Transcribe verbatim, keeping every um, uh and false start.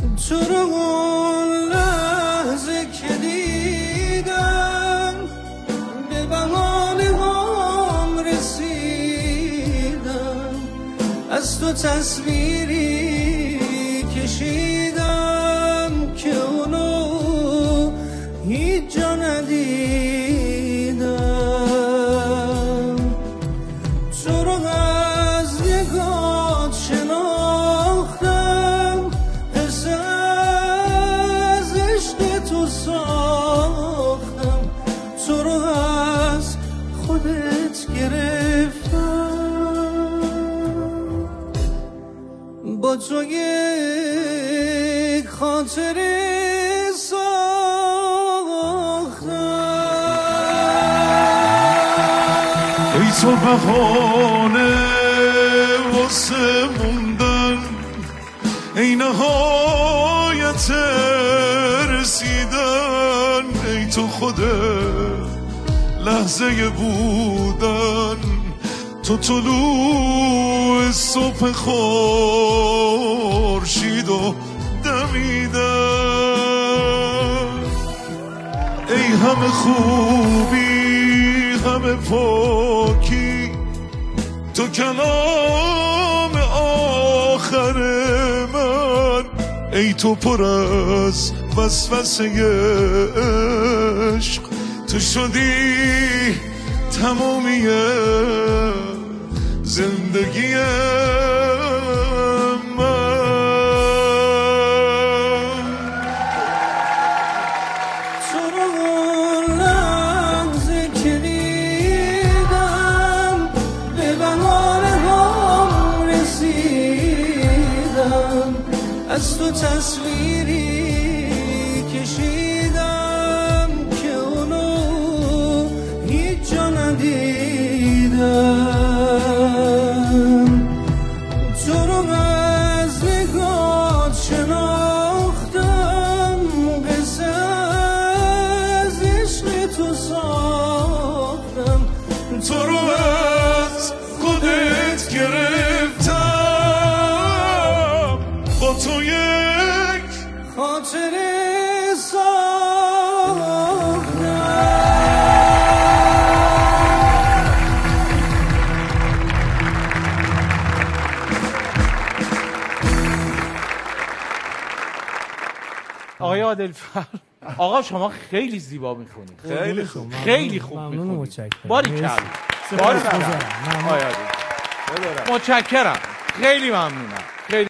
تو رو اون لحظه که دیدم به بهانه هم رسیدم، از تو تصویری کشیدم که اونو هیچ جا ندیدم. تو رو از نگات شناختم، حس از عشق تو ساختم، تو رو از خودت گرفتم، با تو یک خاطره ای تو بهانه واسه موندن، ای نهایت رسیدن، ای تو خود لحظه بودن، تو طلوع صبح خورشید و دمیدن، ای همه خوبی همه پاکی، تو کلام آخر من، ای تو پر از وسوسه عشق، تو شدی تمامی زندگی از تو تصویری کشیدم که اونو هیچ جا ندیدم. تو رو از نگات شناختم، قصه از عشق تو ساختم، تو رو از خودت گرفتم، با تو یک خاطره ساختم. آقای عادلفر، آقا شما خیلی زیبا میخونید، خیلی خوب، خیلی خوب میخونید. باریکلا، باریکلا. متشکرم، خیلی ممنونم.